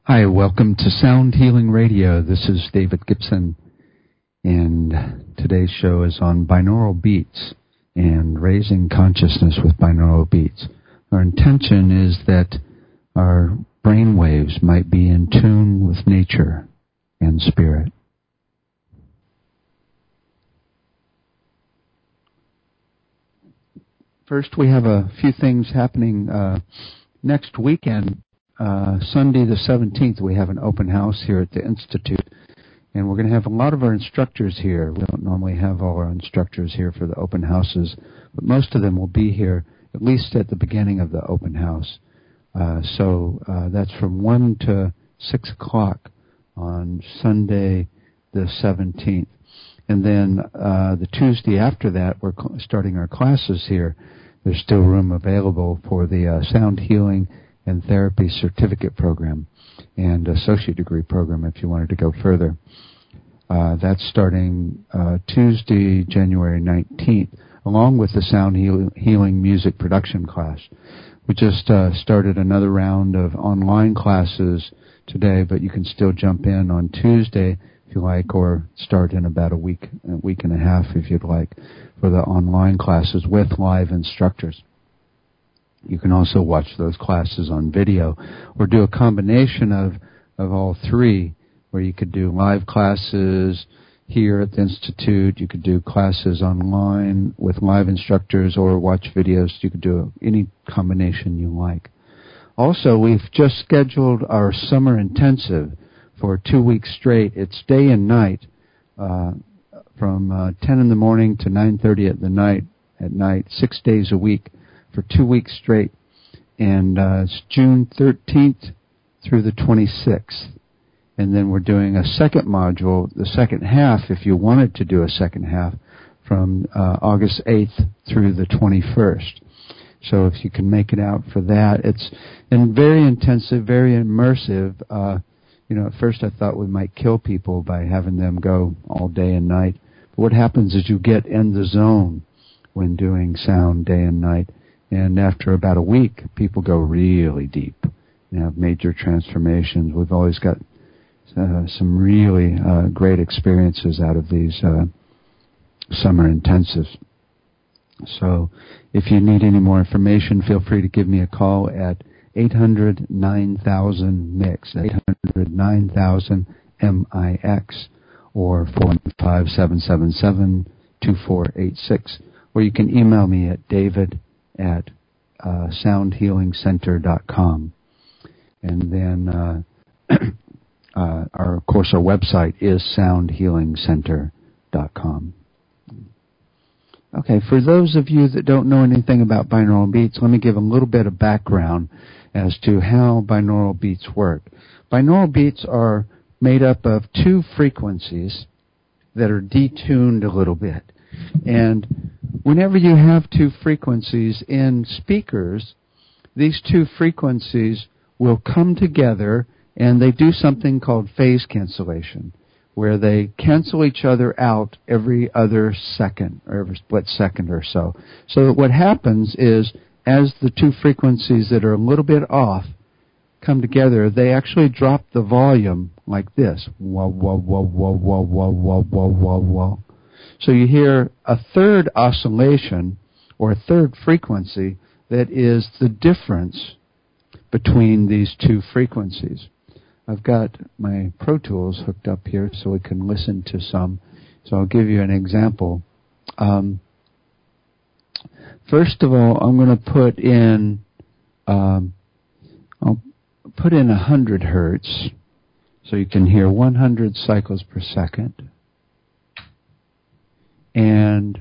Hi, welcome to Sound Healing Radio. This is David Gibson, and today's show is on binaural beats and raising consciousness with binaural beats. Our intention is that our brain waves might be in tune with nature and spirit. First, we have a few things happening next weekend. Sunday the 17th, we have an open house here at the Institute, and we're going to have a lot of our instructors here. We don't normally have all our instructors here for the open houses, but most of them will be here at least at the beginning of the open house. So that's from 1 to 6 o'clock on Sunday the 17th. And then the Tuesday after that, we're starting our classes here. There's still room available for the Sound Healing and Therapy Certificate Program and Associate Degree Program if you wanted to go further. That's starting Tuesday, January 19th, along with the Sound Healing Music Production class. We just started another round of online classes today, but you can still jump in on Tuesday if you like, or start in about a week and a half if you'd like, for the online classes with live instructors. You can also watch those classes on video or do a combination of all three, where you could do live classes here at the Institute, you could do classes online with live instructors, or watch videos. You could do any combination you like. Also, we've just scheduled our summer intensive for 2 weeks straight. It's day and night, from 10 in the morning to 9:30 at night, 6 days a week, for 2 weeks straight, and it's June 13th through the 26th. And then we're doing a second module, the second half, if you wanted to do a second half, from August 8th through the 21st. So if you can make it out for that, it's very intensive, very immersive. At first I thought we might kill people by having them go all day and night. But what happens is you get in the zone when doing sound day and night. And after about a week, people go really deep and have major transformations. We've always got some really great experiences out of these summer intensives. So if you need any more information, feel free to give me a call at 800-9000-MIX, 800-9000-MIX, or 415-777-2486. Or you can email me at david@soundhealingcenter.com. And then, our website is soundhealingcenter.com. Okay, for those of you that don't know anything about binaural beats, let me give a little bit of background as to how binaural beats work. Binaural beats are made up of two frequencies that are detuned a little bit. And whenever you have two frequencies in speakers, these two frequencies will come together and they do something called phase cancellation, where they cancel each other out every other second or every split second or so. So what happens is, as the two frequencies that are a little bit off come together, they actually drop the volume like this. Wah, wah, wah, wah, wah, wah, wah, wah, wah, wah. So you hear a third oscillation or a third frequency that is the difference between these two frequencies. I've got my Pro Tools hooked up here so we can listen to some. So I'll give you an example. First of all, I'm going to put in, I'll put in 100 hertz so you can hear 100 cycles per second. And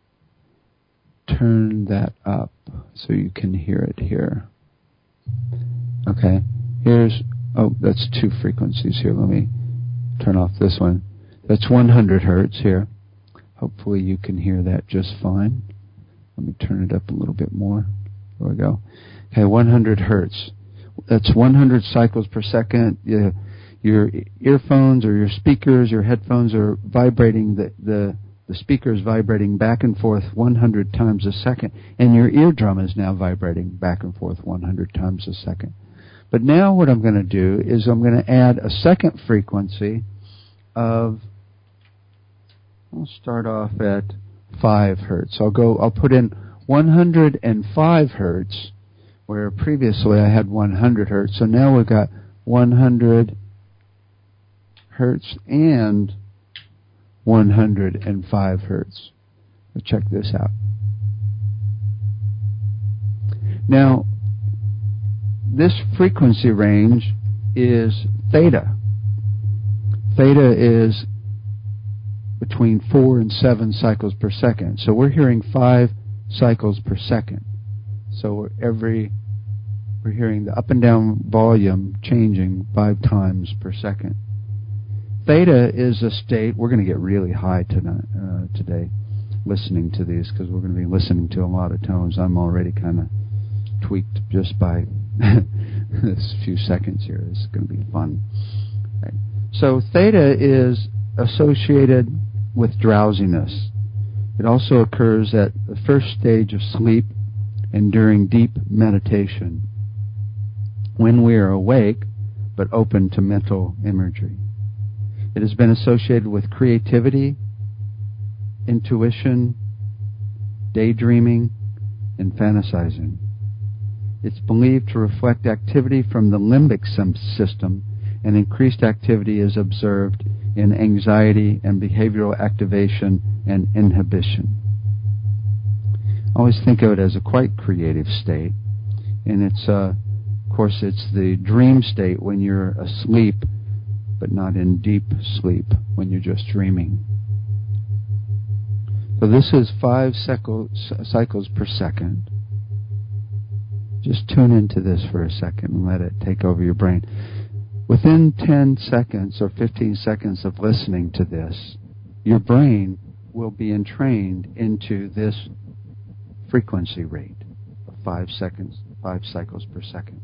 turn that up so you can hear it here. Okay, that's two frequencies here. Let me turn off this one. That's 100 hertz here. Hopefully you can hear that just fine. Let me turn it up a little bit more. There we go. Okay, 100 hertz. That's 100 cycles per second. Your earphones or your speakers, your headphones are vibrating, the speaker is vibrating back and forth 100 times a second, and your eardrum is now vibrating back and forth 100 times a second. But now what I'm going to do is I'm going to add a second frequency of, I'll start off at 5 hertz. I'll put in 105 hertz, where previously I had 100 hertz. So now we've got 100 hertz and 105 hertz. Let's check this out. Now, this frequency range is theta. Theta is between 4 and 7 cycles per second. So we're hearing 5 cycles per second. So we're hearing the up and down volume changing 5 times per second. Theta is a state, we're going to get really high today listening to these, because we're going to be listening to a lot of tones. I'm already kind of tweaked just by this few seconds here. This is going to be fun. Right. So theta is associated with drowsiness. It also occurs at the first stage of sleep and during deep meditation, when we are awake but open to mental imagery. It has been associated with creativity, intuition, daydreaming, and fantasizing. It's believed to reflect activity from the limbic system, and increased activity is observed in anxiety and behavioral activation and inhibition. I always think of it as a quite creative state, and it's, of course, it's the dream state when you're asleep, but not in deep sleep, when you're just dreaming. So this is 5 cycles per second. Just tune into this for a second and let it take over your brain. Within 10 seconds or 15 seconds of listening to this, your brain will be entrained into this frequency rate of 5 cycles per second.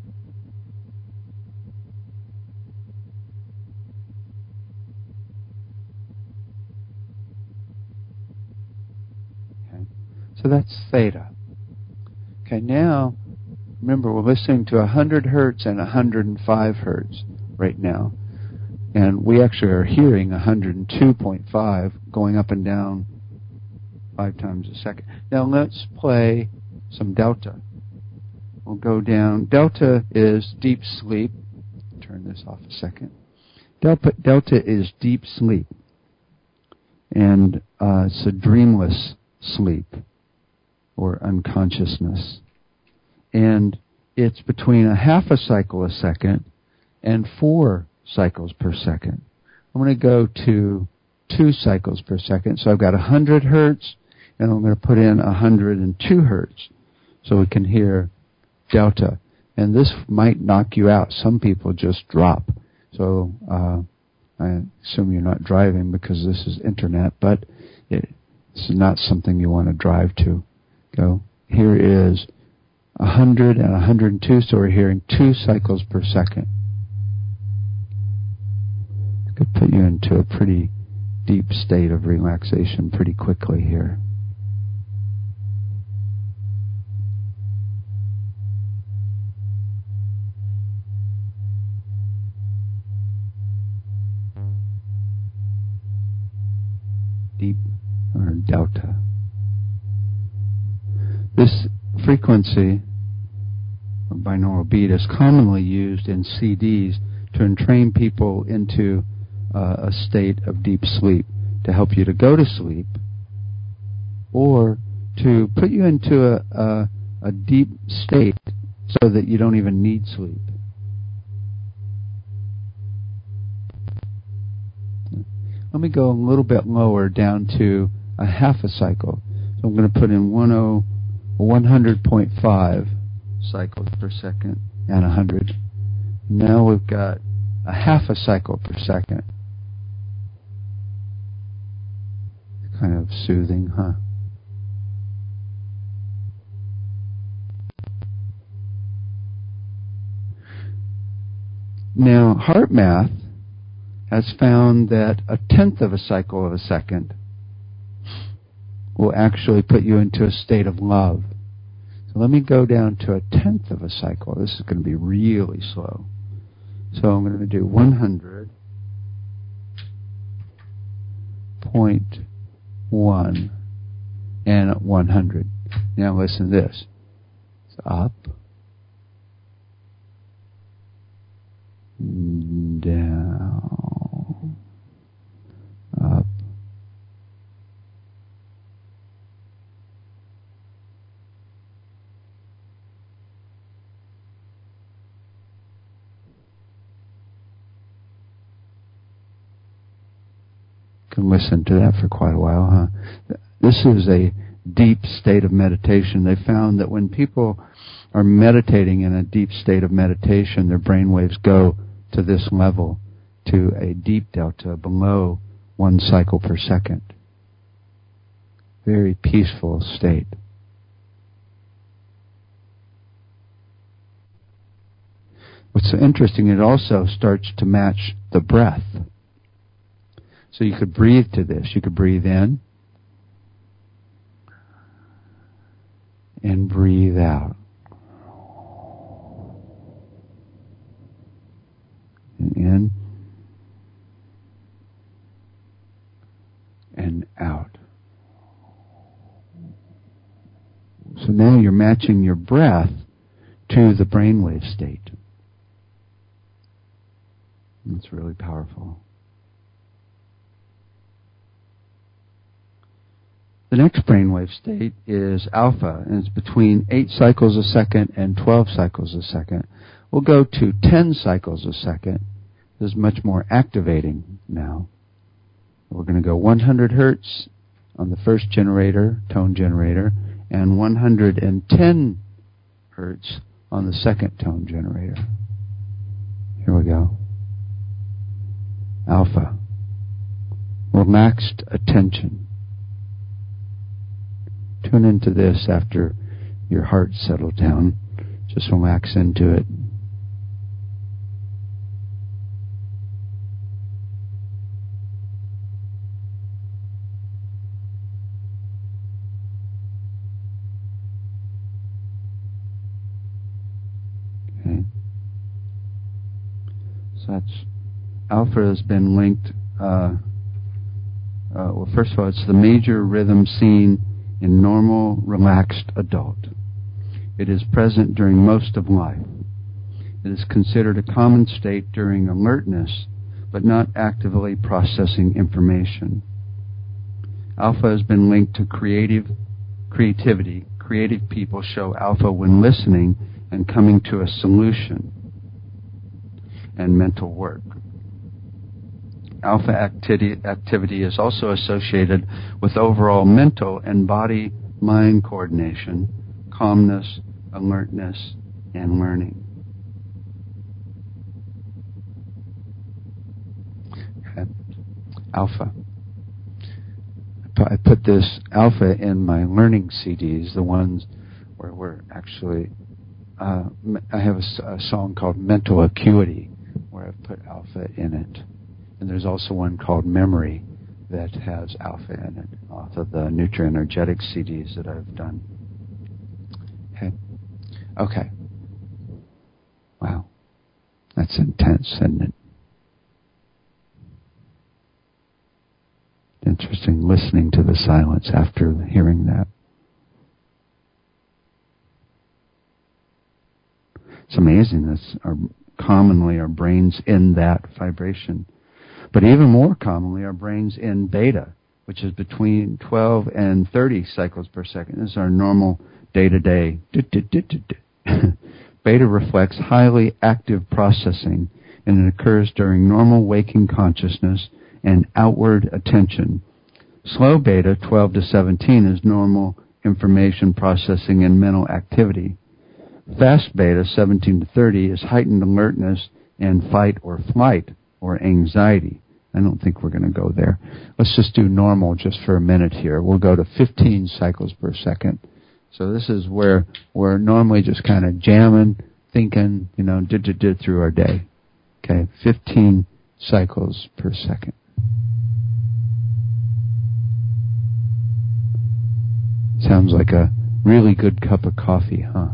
Okay. So that's theta. Okay, now remember, we're listening to 100 hertz and 105 hertz right now. And we actually are hearing 102.5 going up and down 5 times a second. Now let's play some delta. We'll go down. Delta is deep sleep. Turn this off a second. Delta is deep sleep. And it's a dreamless sleep or unconsciousness. And it's between a half a cycle a second and 4 cycles per second. I'm going to go to 2 cycles per second. So I've got 100 hertz, and I'm going to put in 102 hertz so we can hear delta. And this might knock you out. Some people just drop. So I assume you're not driving because this is internet, but it's not something you want to drive to. Go. Here is 100 and 102, so we're hearing 2 cycles per second. It could put you into a pretty deep state of relaxation pretty quickly here. Deep or delta. This frequency, or binaural beat, is commonly used in CDs to entrain people into a state of deep sleep, to help you to go to sleep, or to put you into a deep state so that you don't even need sleep. Let me go a little bit lower, down to a half a cycle. So I'm going to put in 100.5 cycles per second and 100. Now we've got a half a cycle per second. Kind of soothing, huh? Now, HeartMath has found that 1/10 of a cycle of a second will actually put you into a state of love. So So let me go down to 1/10 of a cycle. This is going to be really slow. So I'm going to do 100.1 and 100. Now listen to this. It's up, down, up, can listen to that for quite a while, huh? This is a deep state of meditation. They found that when people are meditating in a deep state of meditation, their brain waves go to this level, to a deep delta below 1 cycle per second. Very peaceful state. What's so interesting, it also starts to match the breath. So you could breathe to this. You could breathe in and breathe out. And in and out. So now you're matching your breath to the brainwave state. It's really powerful. The next brainwave state is alpha, and it's between 8 cycles a second and 12 cycles a second. We'll go to 10 cycles a second. This is much more activating now. We're going to go 100 hertz on the first generator, tone generator, and 110 hertz on the second tone generator. Here we go. Alpha. Relaxed attention. Tune into this after your heart settled down. Just relax into it. Okay. So that's alpha has been linked. Well, first of all, it's the major rhythm seen in normal, relaxed adult. It is present during most of life. It is considered a common state during alertness, but not actively processing information. Alpha has been linked to creativity. Creative people show alpha when listening and coming to a solution, and mental work. Alpha activity is also associated with overall mental and body-mind coordination, calmness, alertness, and learning. Okay. Alpha. I put this alpha in my learning CDs, the ones where we're actually... I have a song called Mental Acuity, where I've put alpha in it. And there's also one called Memory that has alpha in it, off of the Nutrienergetic CDs that I've done. Okay. Wow. That's intense, isn't it? Interesting listening to the silence after hearing that. It's amazing that commonly our brains in that vibration. But even more commonly, our brains in beta, which is between 12 and 30 cycles per second. This is our normal day-to-day. Beta reflects highly active processing, and it occurs during normal waking consciousness and outward attention. Slow beta, 12 to 17, is normal information processing and mental activity. Fast beta, 17 to 30, is heightened alertness and fight or flight, or anxiety. I don't think we're going to go there. Let's just do normal just for a minute here. We'll go to 15 cycles per second. So this is where we're normally just kind of jamming, thinking, through our day. Okay, 15 cycles per second. Sounds like a really good cup of coffee, huh?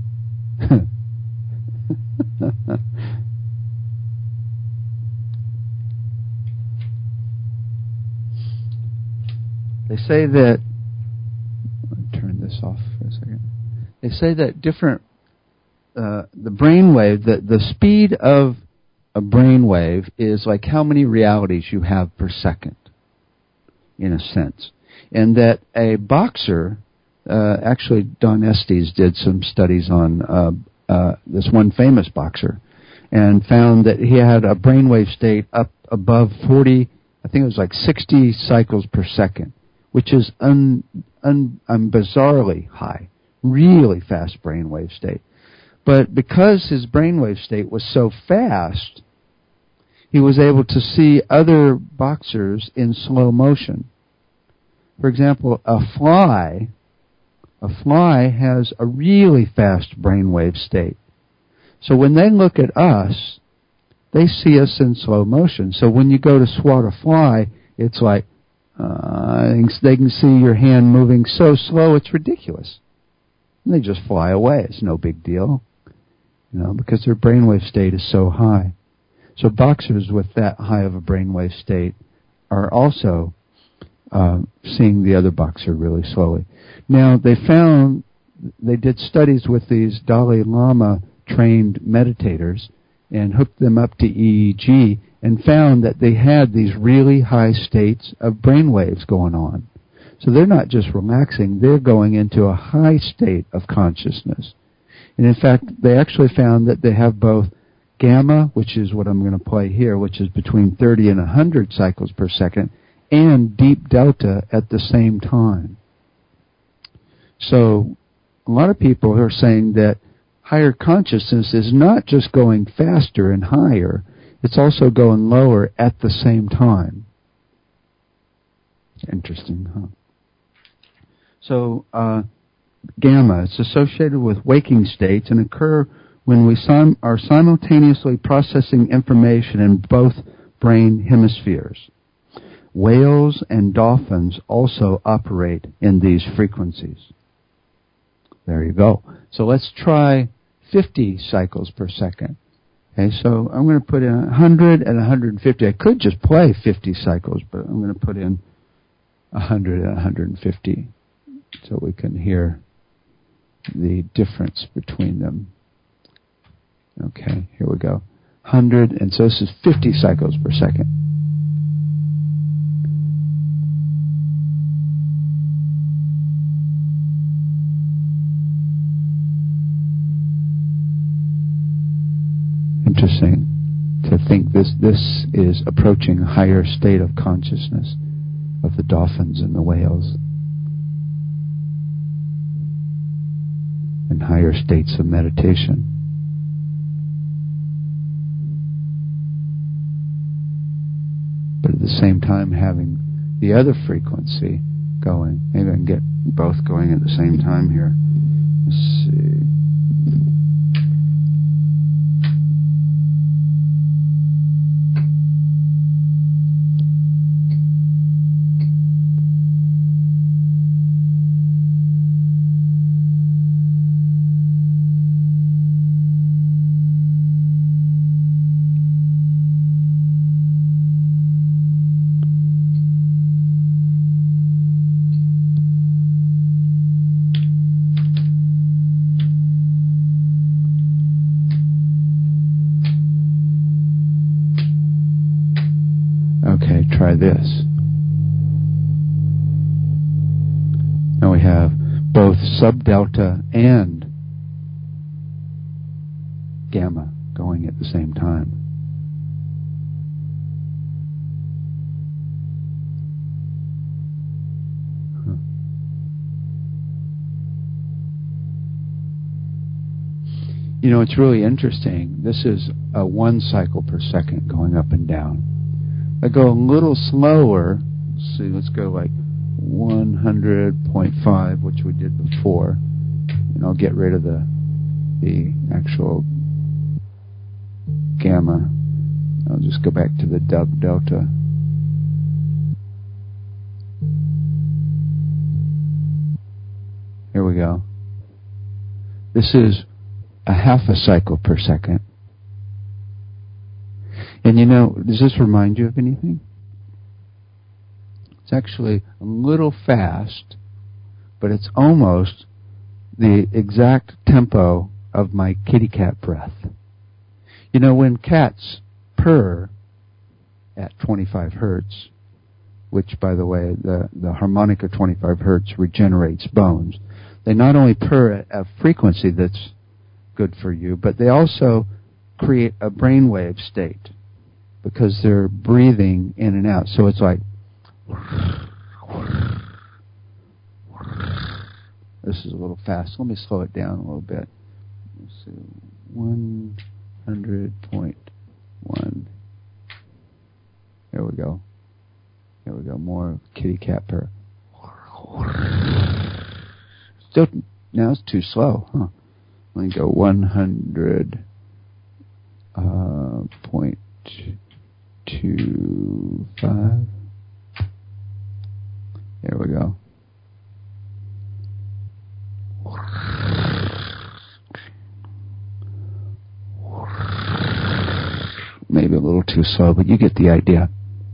They say that, turn this off for a second. They say that the brain wave, the speed of a brain wave is like how many realities you have per second, in a sense. And that a boxer, actually Don Estes did some studies on this one famous boxer, and found that he had a brainwave state up above 40, I think it was like 60 cycles per second, which is bizarrely high, really fast brainwave state. But because his brainwave state was so fast, he was able to see other boxers in slow motion. For example, a fly has a really fast brainwave state. So when they look at us, they see us in slow motion. So when you go to swat a fly, it's like they can see your hand moving so slow it's ridiculous. And they just fly away. It's no big deal, because their brainwave state is so high. So boxers with that high of a brainwave state are also seeing the other boxer really slowly. Now, they did studies with these Dalai Lama trained meditators and hooked them up to EEG and found that they had these really high states of brainwaves going on. So they're not just relaxing, they're going into a high state of consciousness. And in fact, they actually found that they have both gamma, which is what I'm going to play here, which is between 30 and 100 cycles per second, and deep delta at the same time. So a lot of people are saying that higher consciousness is not just going faster and higher, it's also going lower at the same time. Interesting, huh? So gamma, it's associated with waking states and occur when we are simultaneously processing information in both brain hemispheres. Whales and dolphins also operate in these frequencies. There you go. So let's try 50 cycles per second. Okay, so I'm going to put in 100 and 150. I could just play 50 cycles, but I'm going to put in 100 and 150 so we can hear the difference between them. Okay, here we go. 100, and so this is 50 cycles per second. Interesting to think this is approaching a higher state of consciousness of the dolphins and the whales, and higher states of meditation. But at the same time having the other frequency going. Maybe I can get both going at the same time here. Let's see. Okay, try this. Now we have both subdelta and gamma going at the same time. You know, it's really interesting. This is a 1 cycle per second going up and down. I go a little slower. Let's see, let's go like 100.5, which we did before. And I'll get rid of the actual gamma. I'll just go back to the delta. Here we go. This is a half a cycle per second. And does this remind you of anything? It's actually a little fast, but it's almost the exact tempo of my kitty cat breath. When cats purr at 25 hertz, which, by the way, the harmonic of 25 hertz regenerates bones, they not only purr at a frequency that's good for you, but they also create a brainwave state because they're breathing in and out. So it's like, this is a little fast. Let me slow it down a little bit. Let's see, 100.1. There we go. Here we go. More kitty cat purr. Still, now it's too slow, huh? Let me go 100.25. There we go. Maybe a little too slow, but you get the idea.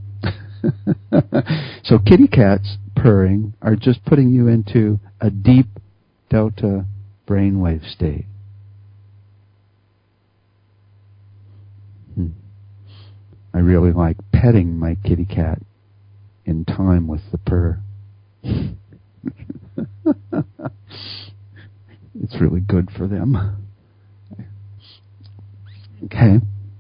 So kitty cats purring are just putting you into a deep delta brainwave state. I really like petting my kitty cat in time with the purr. It's really good for them. Okay.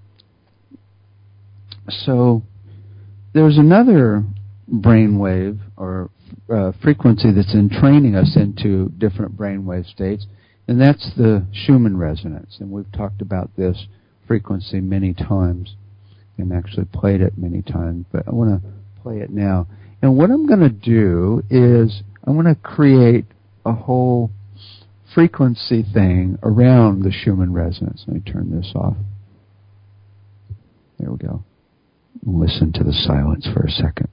So there's another brainwave or frequency that's entraining us into different brainwave states, and that's the Schumann resonance. And we've talked about this frequency many times and actually played it many times, but I want to play it now. And what I'm going to do is I'm going to create a whole frequency thing around the Schumann resonance. Let me turn this off. There we go. Listen to the silence for a second.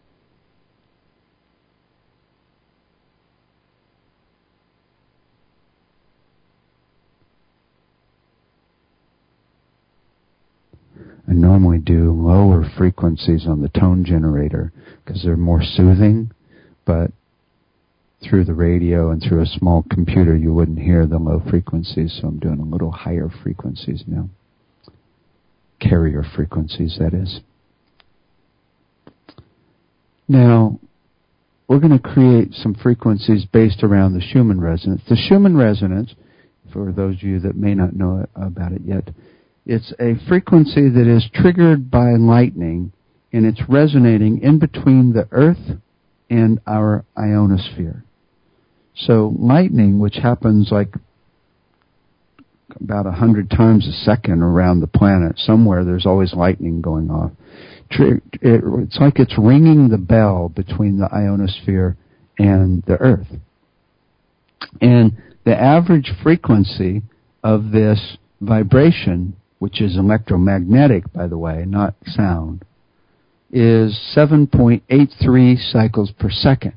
I normally do lower frequencies on the tone generator because they're more soothing, but through the radio and through a small computer you wouldn't hear the low frequencies, so I'm doing a little higher frequencies now. Carrier frequencies, that is. Now, we're going to create some frequencies based around the Schumann resonance. The Schumann resonance, for those of you that may not know about it yet, it's a frequency that is triggered by lightning, and it's resonating in between the Earth and our ionosphere. So lightning, which happens like about 100 times a second around the planet, somewhere there's always lightning going off. It's like it's ringing the bell between the ionosphere and the Earth. And the average frequency of this vibration, which is electromagnetic, by the way, not sound, is 7.83 cycles per second.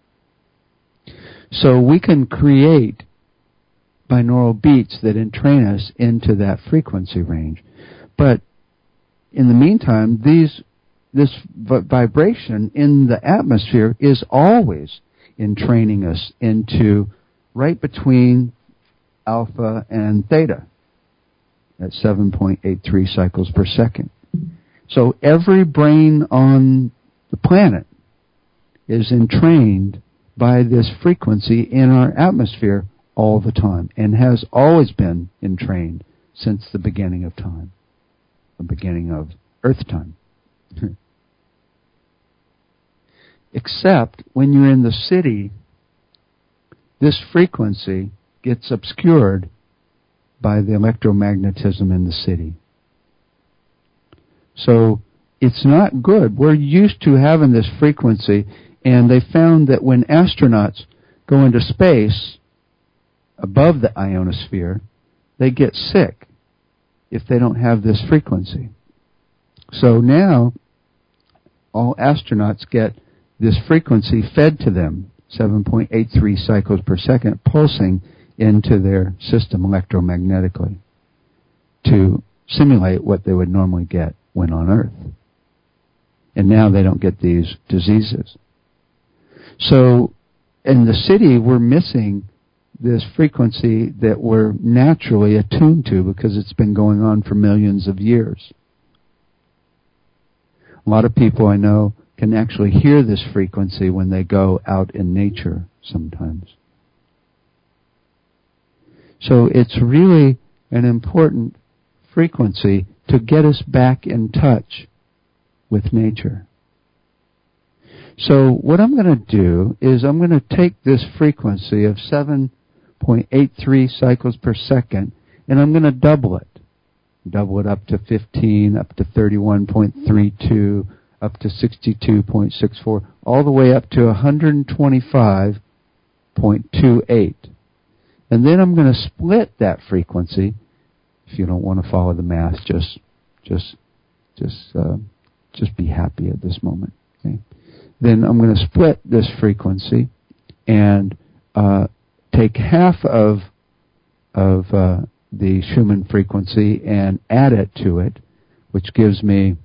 So we can create binaural beats that entrain us into that frequency range. But in the meantime, this vibration in the atmosphere is always entraining us into right between alpha and theta at 7.83 cycles per second. So every brain on the planet is entrained by this frequency in our atmosphere all the time, and has always been entrained since the beginning of time, the beginning of Earth time. Except when you're in the city, this frequency gets obscured by the electromagnetism in the city. So it's not good. We're used to having this frequency, and they found that when astronauts go into space above the ionosphere, they get sick if they don't have this frequency. So now all astronauts get this frequency fed to them 7.83 cycles per second pulsing into their system electromagnetically to simulate what they would normally get when on Earth. And now they don't get these diseases. So in the city, we're missing this frequency that we're naturally attuned to because it's been going on for millions of years. A lot of people I know can actually hear this frequency when they go out in nature sometimes. So it's really an important frequency to get us back in touch with nature. So what I'm going to do is I'm going to take this frequency of 7.83 cycles per second and I'm going to double it. Double it up to 15, up to 31.32, up to 62.64, all the way up to 125.28. And then I'm going to split that frequency. If you don't want to follow the math, just be happy at this moment. Okay? Then I'm going to split this frequency and take half of the Schumann frequency and add it to it, which gives me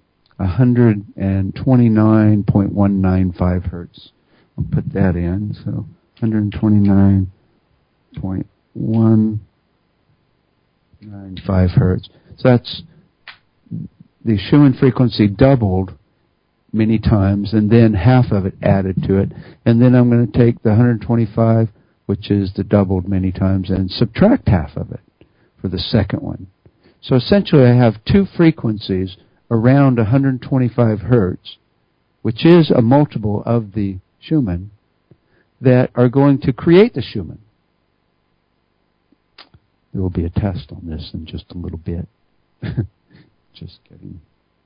129.195 hertz. I'll put that in. So 129.195 hertz. So that's the Schumann frequency doubled many times, and then half of it added to it. And then I'm going to take the 125, which is the doubled many times, and subtract half of it for the second one. So essentially I have two frequencies around 125 hertz, which is a multiple of the Schumann, that are going to create the Schumann. There will be a test on this in just a little bit. Just kidding.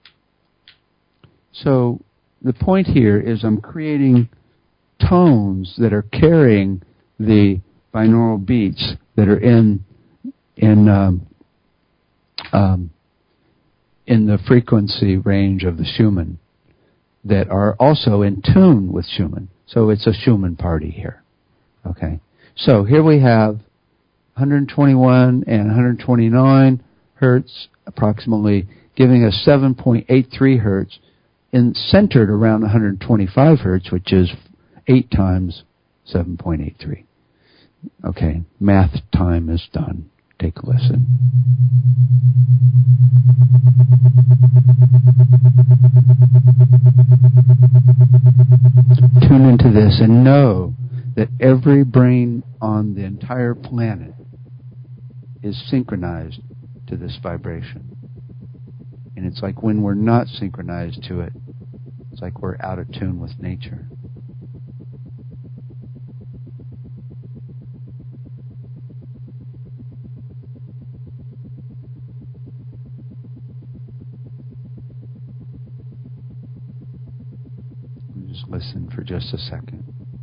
So the point here is I'm creating tones that are carrying the binaural beats that are in the frequency range of the Schumann that are also in tune with Schumann. So it's a Schumann party here. Okay. So here we have 121 and 129 hertz approximately, giving us 7.83 hertz centered around 125 hertz, which is 8 times 7.83. Okay, math time is done. Take a listen. Tune into this and know that every brain on the entire planet is synchronized to this vibration. And it's like when we're not synchronized to it, it's like we're out of tune with nature. Just listen for just a second.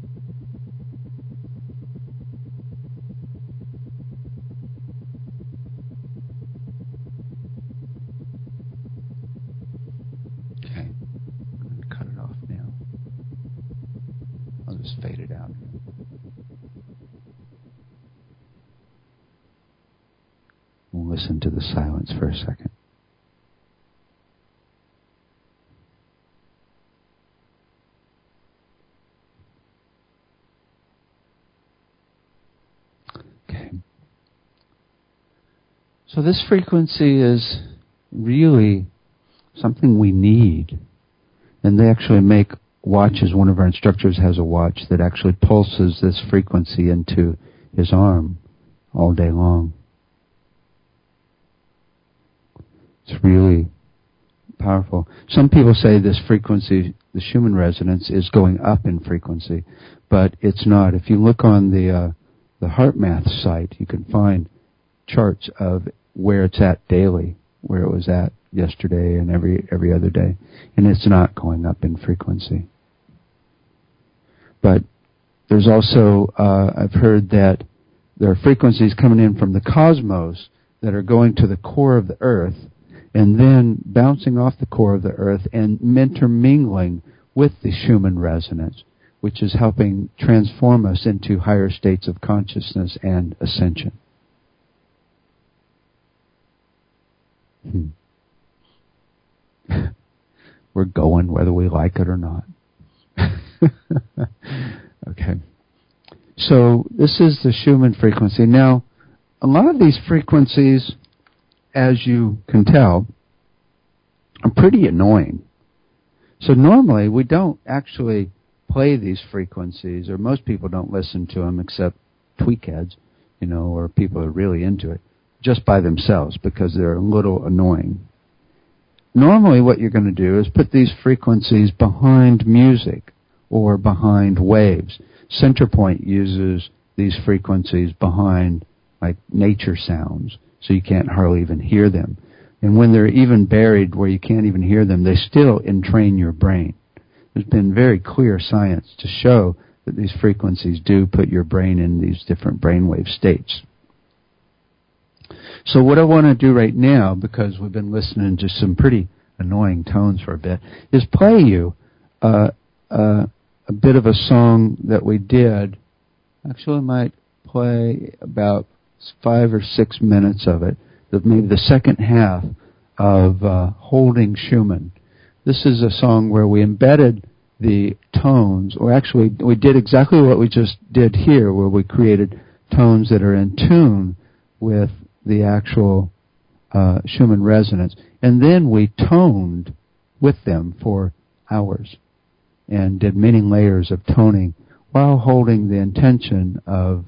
Okay, I'm going to cut it off now. I'll just fade it out. We'll listen to the silence for a second. So this frequency is really something we need. And they actually make watches. One of our instructors has a watch that actually pulses this frequency into his arm all day long. It's really powerful. Some people say this frequency, the Schumann resonance, is going up in frequency, but it's not. If you look on the HeartMath site, you can find charts of where it's at daily, where it was at yesterday and every other day, and it's not going up in frequency. But there's also, I've heard that there are frequencies coming in from the cosmos that are going to the core of the Earth and then bouncing off the core of the Earth and intermingling with the Schumann resonance, which is helping transform us into higher states of consciousness and ascension. We're going whether we like it or not. Okay. So this is the Schumann frequency. Now, a lot of these frequencies, as you can tell, are pretty annoying. So normally we don't actually play these frequencies, or most people don't listen to them except tweakheads, or people who are really into it, just by themselves because they're a little annoying. Normally what you're going to do is put these frequencies behind music or behind waves. Centerpoint uses these frequencies behind like nature sounds, so you can't hardly even hear them. And when they're even buried where you can't even hear them, they still entrain your brain. There's been very clear science to show that these frequencies do put your brain in these different brainwave states. So what I want to do right now, because we've been listening to some pretty annoying tones for a bit, is play you a bit of a song that we did. Actually, I might play about 5 or 6 minutes of it, maybe the second half of Holding Schumann. This is a song where we embedded the tones, or actually we did exactly what we just did here, where we created tones that are in tune with the actual Schumann resonance. And then we toned with them for hours and did many layers of toning while holding the intention of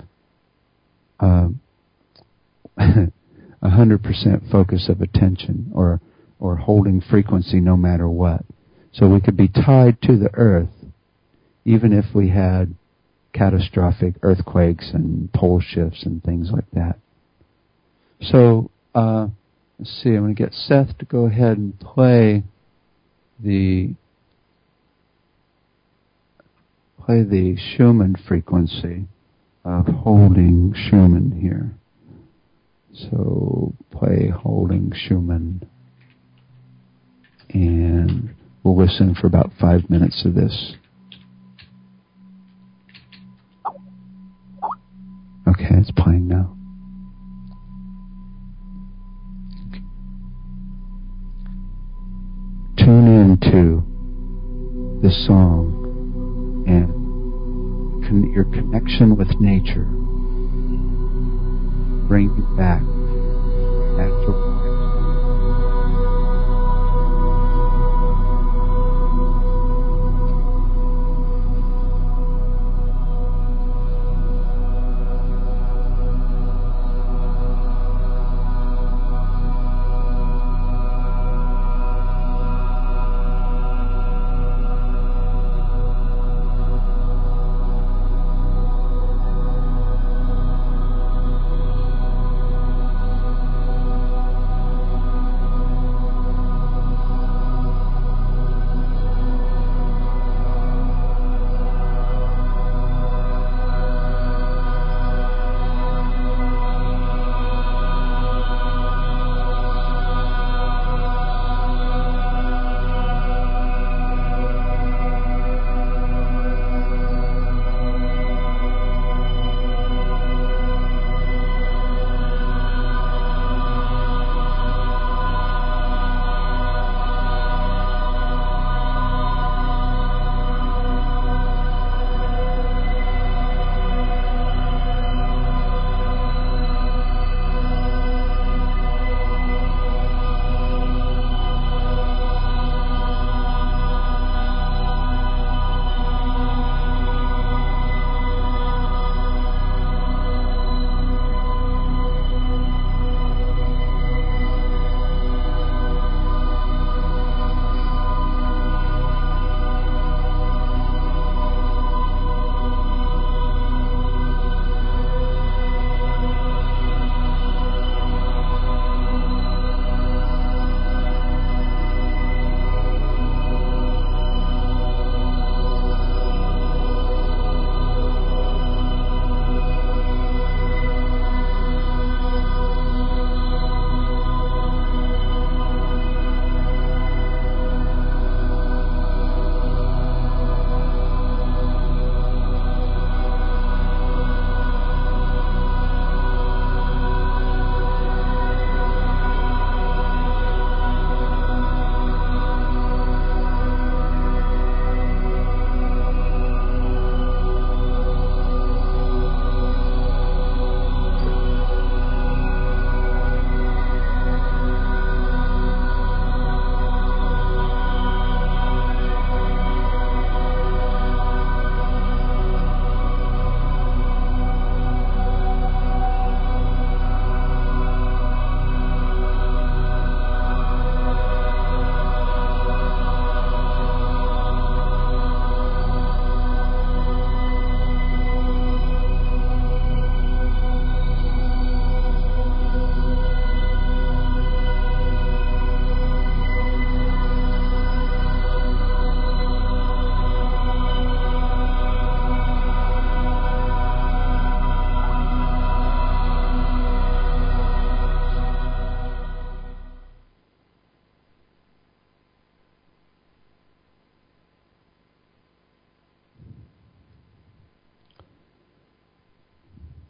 100% focus of attention, or holding frequency no matter what. So we could be tied to the earth even if we had catastrophic earthquakes and pole shifts and things like that. So let's see, I'm going to get Seth to go ahead and play the Schumann frequency of Holding Schumann here. So play Holding Schumann, and we'll listen for about 5 minutes of this. Okay, it's playing now. Tune into this song and your connection with nature. Bring you back to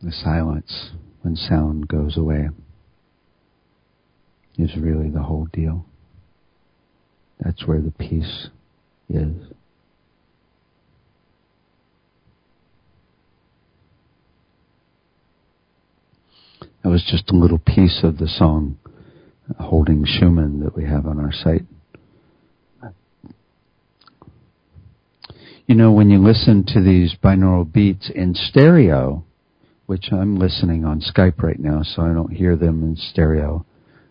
The silence when sound goes away is really the whole deal. That's where the peace is. That was just a little piece of the song Holding Schumann that we have on our site. You know, when you listen to these binaural beats in stereo, which I'm listening on Skype right now, so I don't hear them in stereo,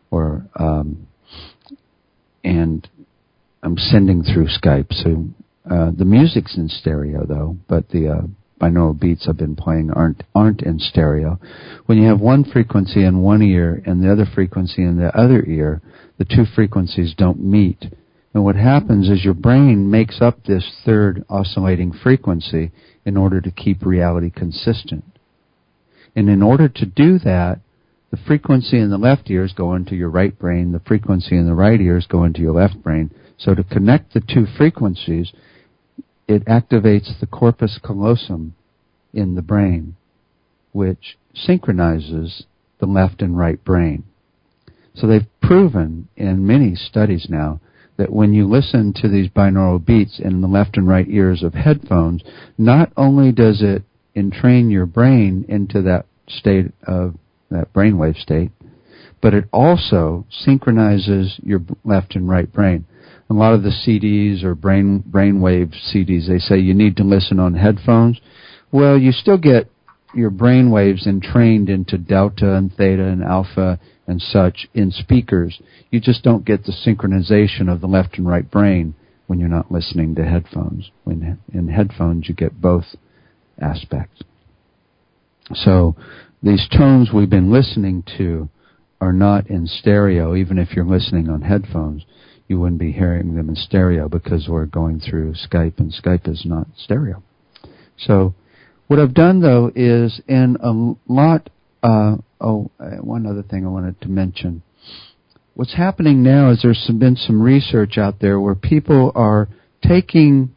and I'm sending through Skype, so the music's in stereo though, but the binaural beats I've been playing aren't in stereo. When you have one frequency in one ear and the other frequency in the other ear, the two frequencies don't meet. And what happens is your brain makes up this third oscillating frequency in order to keep reality consistent. And in order to do that, the frequency in the left ear is going to your right brain, the frequency in the right ear is going to your left brain. So to connect the two frequencies, it activates the corpus callosum in the brain, which synchronizes the left and right brain. So they've proven in many studies now that when you listen to these binaural beats in the left and right ears of headphones, not only does it entrain your brain into that state of that brainwave state, but it also synchronizes your left and right brain. A lot of the CDs or brainwave CDs, they say you need to listen on headphones. Well, you still get your brainwaves entrained into delta and theta and alpha and such in speakers. You just don't get the synchronization of the left and right brain when you're not listening to headphones. When in headphones, you get both aspects. So these tones we've been listening to are not in stereo. Even if you're listening on headphones, you wouldn't be hearing them in stereo because we're going through Skype, and Skype is not stereo. So what I've done, though, is in a lot... one other thing I wanted to mention. What's happening now is there's been some research out there where people are taking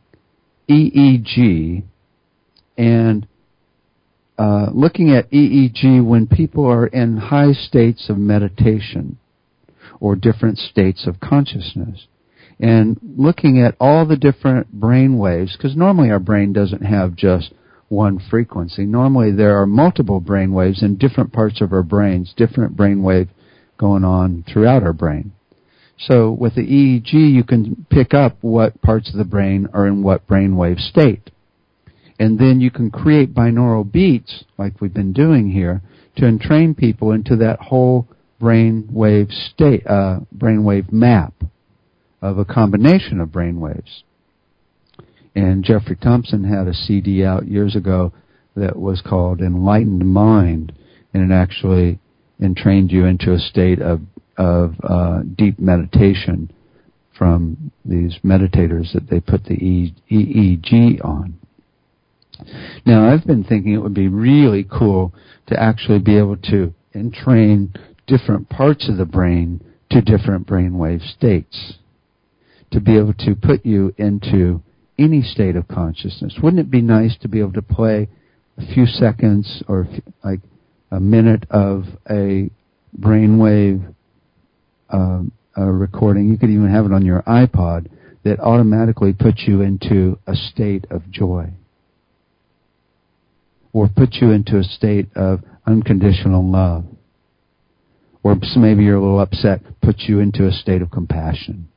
EEG and looking at EEG when people are in high states of meditation or different states of consciousness, and looking at all the different brain waves, because normally our brain doesn't have just one frequency. Normally there are multiple brain waves in different parts of our brains, different brain wave going on throughout our brain. So with the EEG, you can pick up what parts of the brain are in what brain wave state. And then you can create binaural beats, like we've been doing here, to entrain people into that whole brain wave state, brain wave map of a combination of brain waves. And Jeffrey Thompson had a CD out years ago that was called Enlightened Mind, and it actually entrained you into a state of deep meditation from these meditators that they put the EEG on. Now, I've been thinking it would be really cool to actually be able to entrain different parts of the brain to different brainwave states, to be able to put you into any state of consciousness. Wouldn't it be nice to be able to play a few seconds or like a minute of a brainwave recording? You could even have it on your iPod that automatically puts you into a state of joy, or puts you into a state of unconditional love, or maybe you're a little upset, puts you into a state of compassion,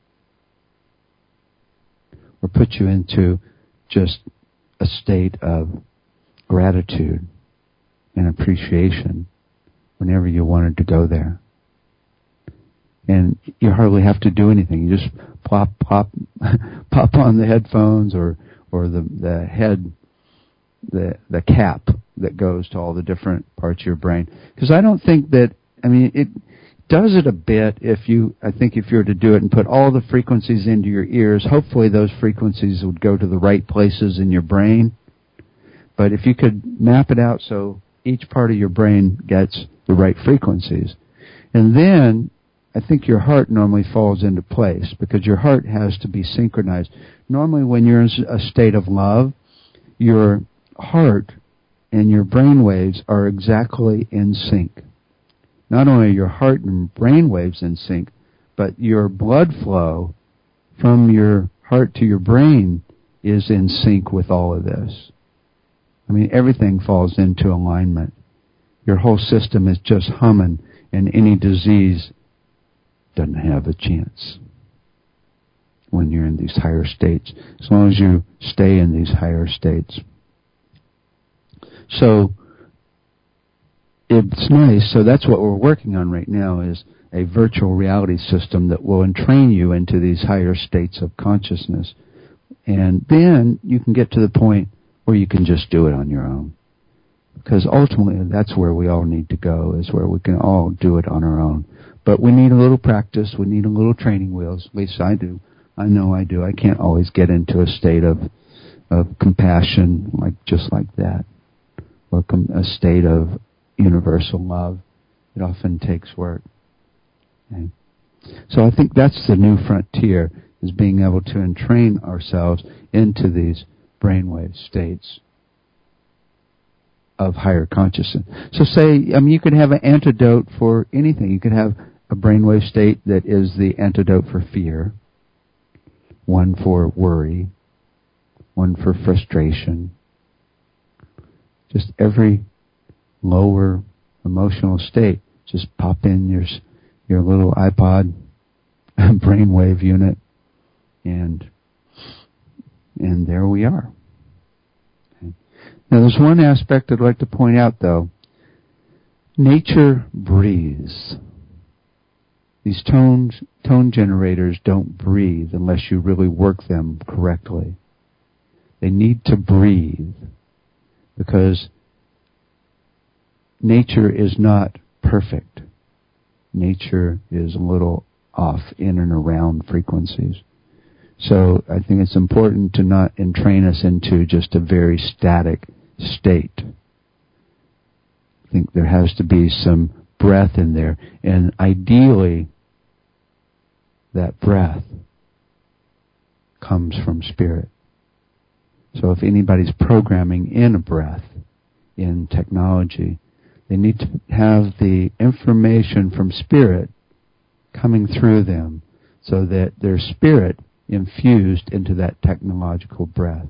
or put you into just a state of gratitude and appreciation whenever you wanted to go there. And you hardly have to do anything. You just pop on the headphones or the head, the cap that goes to all the different parts of your brain. Because I don't think that, it does it a bit I think if you were to do it and put all the frequencies into your ears, hopefully those frequencies would go to the right places in your brain. But if you could map it out so each part of your brain gets the right frequencies, and then I think your heart normally falls into place, because your heart has to be synchronized. Normally when you're in a state of love, your heart and your brain waves are exactly in sync. Not only are your heart and brain waves in sync, but your blood flow from your heart to your brain is in sync with all of this. I mean, everything falls into alignment. Your whole system is just humming, and any disease doesn't have a chance when you're in these higher states, as long as you stay in these higher states. So it's nice. So that's what we're working on right now, is a virtual reality system that will entrain you into these higher states of consciousness. And then you can get to the point where you can just do it on your own. Because ultimately that's where we all need to go, is where we can all do it on our own. But we need a little practice. We need a little training wheels. At least I do. I know I do. I can't always get into a state of compassion just like that, or a state of universal love. It often takes work. Okay. So I think that's the new frontier, is being able to entrain ourselves into these brainwave states of higher consciousness. So say, you could have an antidote for anything. You could have a brainwave state that is the antidote for fear, one for worry, one for frustration. Just every lower emotional state, just pop in your little iPod brainwave unit, and there we are. Okay. Now there's one aspect I'd like to point out, though. Nature breathes. These tone generators don't breathe unless you really work them correctly. They need to breathe because nature is not perfect. Nature is a little off in and around frequencies. So I think it's important to not entrain us into just a very static state. I think there has to be some breath in there, and ideally that breath comes from spirit. So if anybody's programming in a breath in technology, they need to have the information from spirit coming through them so that their spirit infused into that technological breath.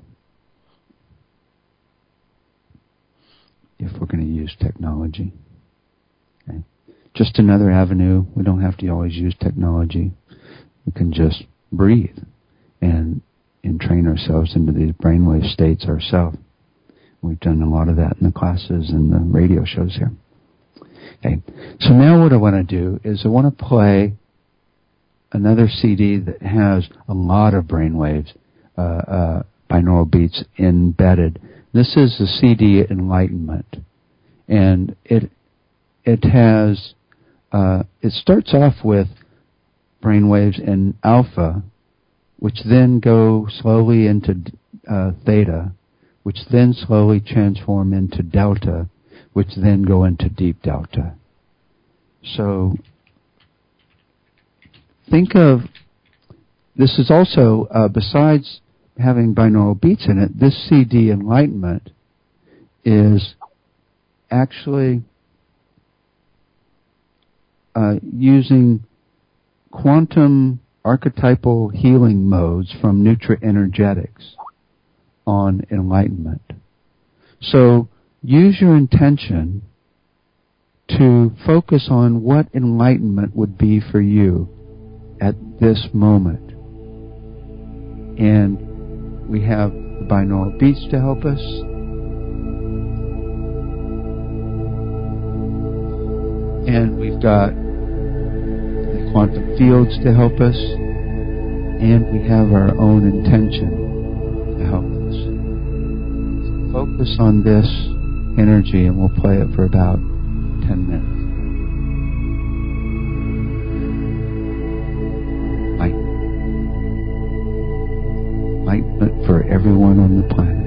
If we're going to use technology. Okay. Just another avenue. We don't have to always use technology. We can just breathe and train ourselves into these brainwave states ourselves. We've done a lot of that in the classes and the radio shows here. Okay. So now what I want to do is I want to play another CD that has a lot of brainwaves, binaural beats embedded. This is the CD Enlightenment, and it has it starts off with brainwaves in alpha, which then go slowly into theta, which then slowly transform into delta, which then go into deep delta. So think of this is also, besides having binaural beats in it, this CD Enlightenment is actually using quantum archetypal healing modes from Nutra-Energetics on enlightenment. So use your intention to focus on what enlightenment would be for you at this moment. And we have the binaural beats to help us. And we've got the quantum fields to help us. And we have our own intention to help us. So focus on this energy, and we'll play it for about 10 minutes. Enlightenment for everyone on the planet.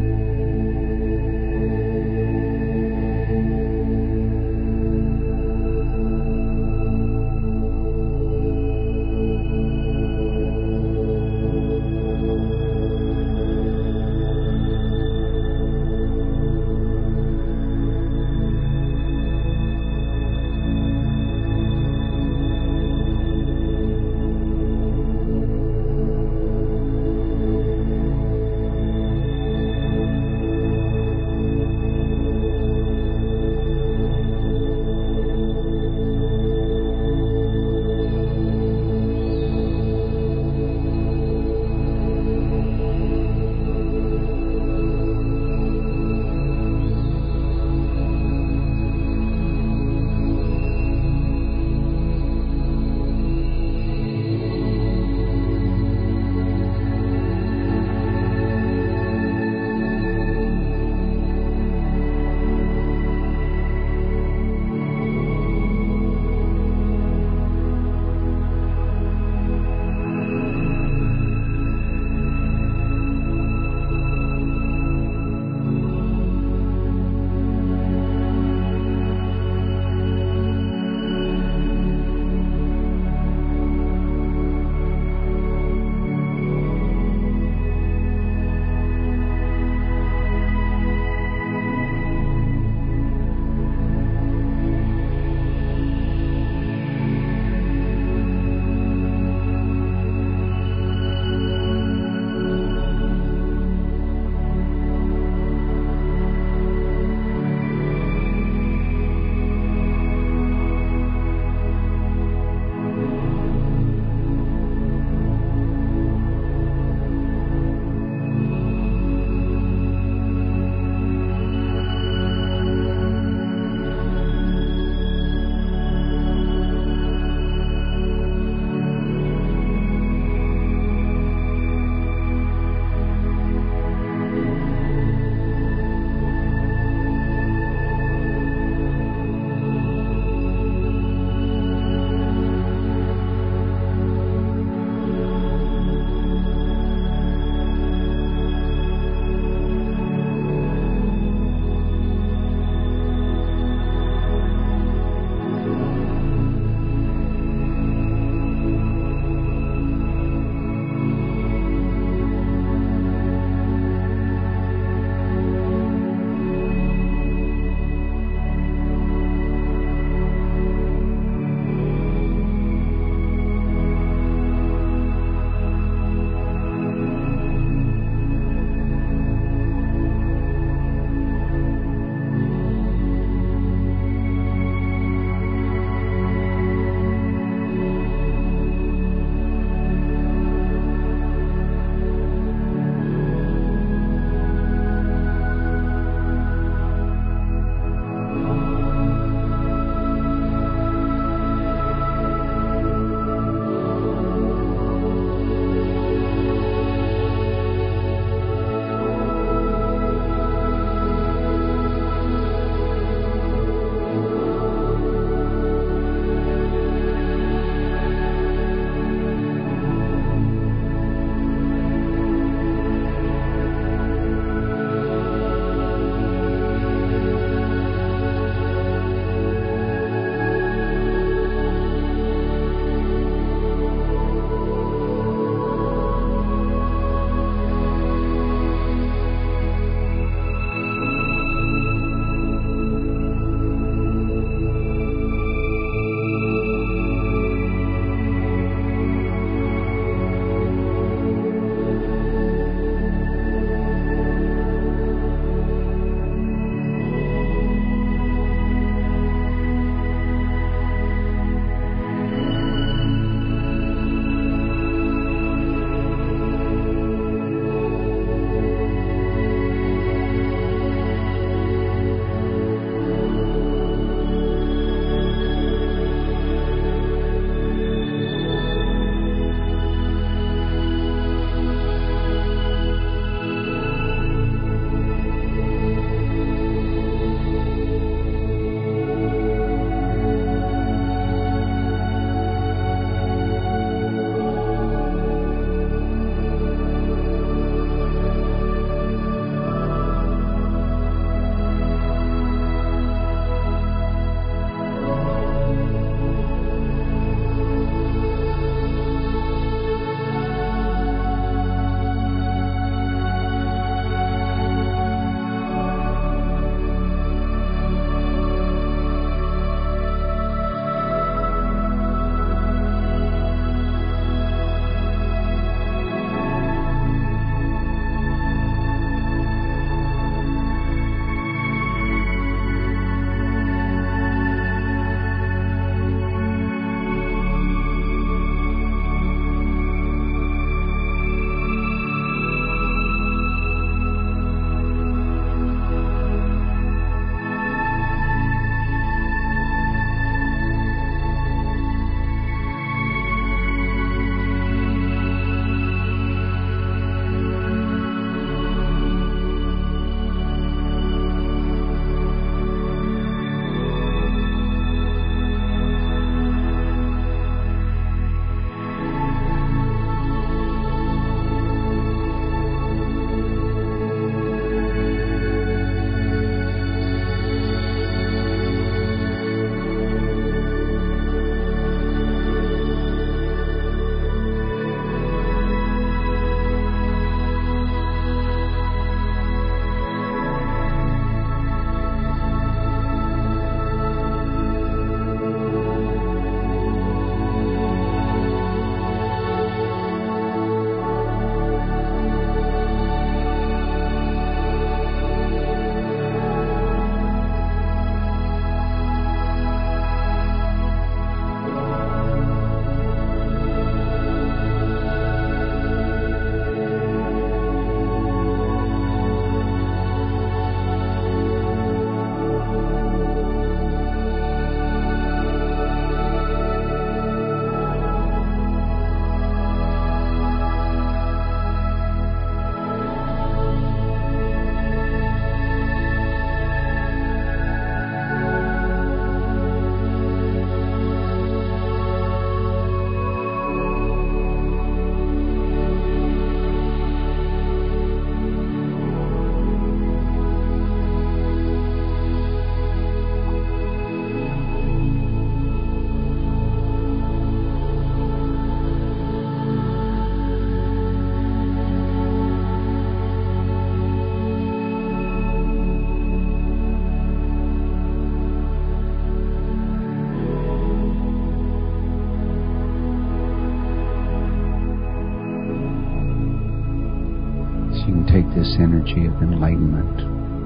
this energy of enlightenment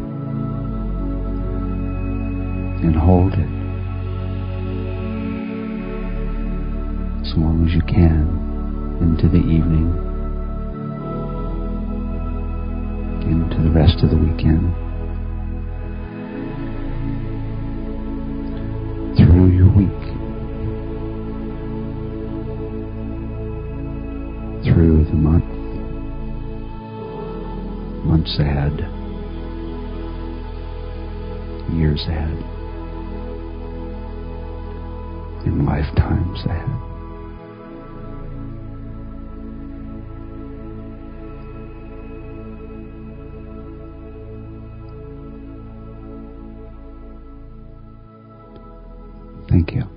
and hold it as long as you can into the evening, into the rest of the weekend, through your week, through the months ahead, years ahead, and lifetimes ahead. Thank you.